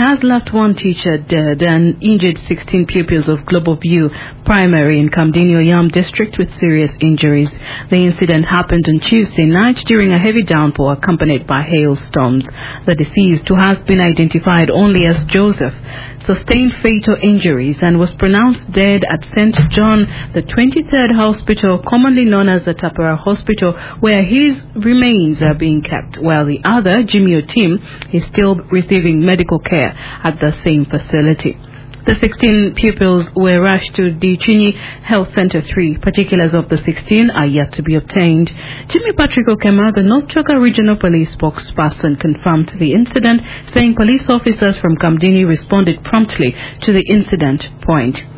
has left one teacher dead and injured 16 pupils of Global View Primary in Kamdini Yam district with serious injuries. The incident happened on Tuesday night during a heavy downpour accompanied by hailstorms. The deceased, who has been identified only as Joseph, sustained fatal injuries and was pronounced dead at St. John the 23rd Hospital, commonly known as the Tapara Hospital, where his remains are being kept, while the other, Jimmy Otim, is still receiving medical care at the same facility. The 16 pupils were rushed to the Chini Health Center 3. Particulars of the 16 are yet to be obtained. Jimmy Patrick Okema, the North Chokka Regional Police spokesperson, confirmed the incident, saying police officers from Kamdini responded promptly to the incident point.